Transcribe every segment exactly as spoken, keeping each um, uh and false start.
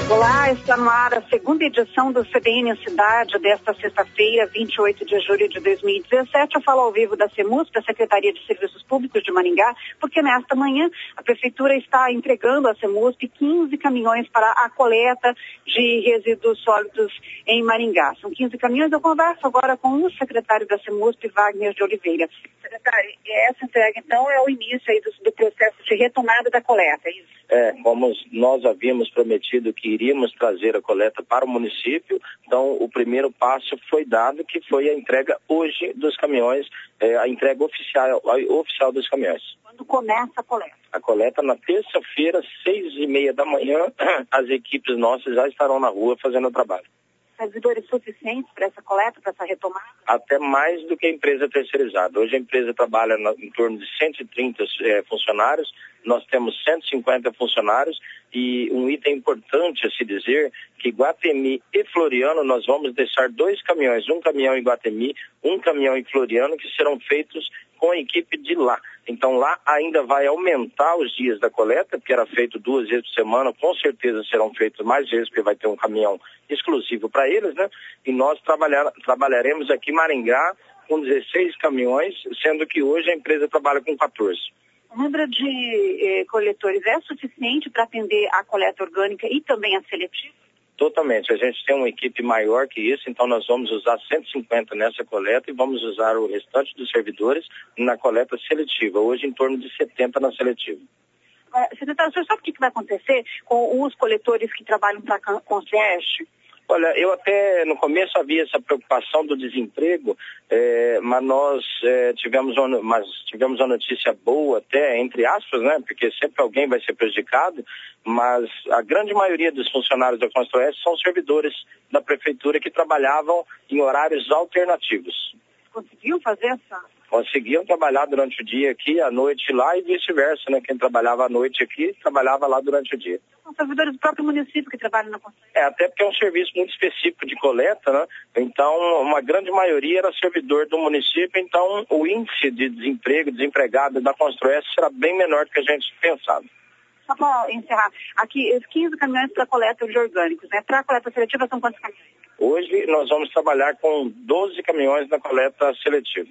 Olá, está no ar a segunda edição do C B N Cidade desta sexta-feira, vinte e oito de julho de dois mil e dezessete. Eu falo ao vivo da CEMUSP, da Secretaria de Serviços Públicos de Maringá, porque nesta manhã a Prefeitura está entregando à CEMUSP quinze caminhões para a coleta de resíduos sólidos em Maringá. São quinze caminhões. Eu converso agora com o secretário da CEMUSP, Wagner de Oliveira. Secretário, essa entrega então é o início aí do, do processo de retomada da coleta, é isso? É, como nós havíamos prometido que iríamos trazer a coleta para o município, então o primeiro passo foi dado, que foi a entrega hoje dos caminhões, é, a entrega oficial, a, oficial dos caminhões. Quando começa a coleta? A coleta na terça-feira, seis e meia da manhã, as equipes nossas já estarão na rua fazendo o trabalho. Servidores suficientes para essa coleta, para essa retomada? Até mais do que a empresa terceirizada. Hoje a empresa trabalha na, em torno de cento e trinta é, funcionários, nós temos cento e cinquenta funcionários e um item importante a se dizer que Guatemi e Floriano nós vamos deixar dois caminhões, um caminhão em Guatemi, um caminhão em Floriano, que serão feitos com a equipe de lá. Então lá ainda vai aumentar os dias da coleta, que era feito duas vezes por semana, com certeza serão feitos mais vezes, porque vai ter um caminhão exclusivo para eles, né? E nós trabalhar, trabalharemos aqui em Maringá com dezesseis caminhões, sendo que hoje a empresa trabalha com quatorze. O número de eh, coletores é suficiente para atender a coleta orgânica e também a seletiva? Totalmente. A gente tem uma equipe maior que isso, então nós vamos usar cento e cinquenta nessa coleta e vamos usar o restante dos servidores na coleta seletiva. Hoje em torno de setenta na seletiva. Uh, secretário, o senhor sabe o que, que vai acontecer com os coletores que trabalham para a Concierge? Olha, eu até no começo havia essa preocupação do desemprego, é, mas nós é, tivemos, uma, mas tivemos uma notícia boa até, entre aspas, né? Porque sempre alguém vai ser prejudicado, mas a grande maioria dos funcionários da Construeste são servidores da Prefeitura que trabalhavam em horários alternativos. Conseguiu fazer essa? Conseguiam trabalhar durante o dia aqui, à noite lá e vice-versa, né? Quem trabalhava à noite aqui, trabalhava lá durante o dia. São servidores do próprio município que trabalham na Concierge. É, até porque é um serviço muito específico de coleta, né? Então, uma grande maioria era servidor do município, então o índice de desemprego, desempregado da Construeste será bem menor do que a gente pensava. Só para encerrar, aqui, os quinze caminhões para coleta de orgânicos, né? Para a coleta seletiva são quantos caminhões? Hoje nós vamos trabalhar com doze caminhões na coleta seletiva.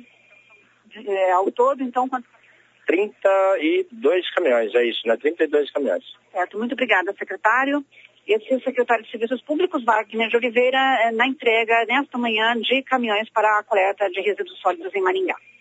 É, ao todo, então, quantos caminhões? trinta e dois caminhões, é isso, né? trinta e dois caminhões. Certo, muito obrigada, secretário. Esse é o secretário de Serviços Públicos, Wagner de Oliveira, na entrega nesta manhã de caminhões para a coleta de resíduos sólidos em Maringá.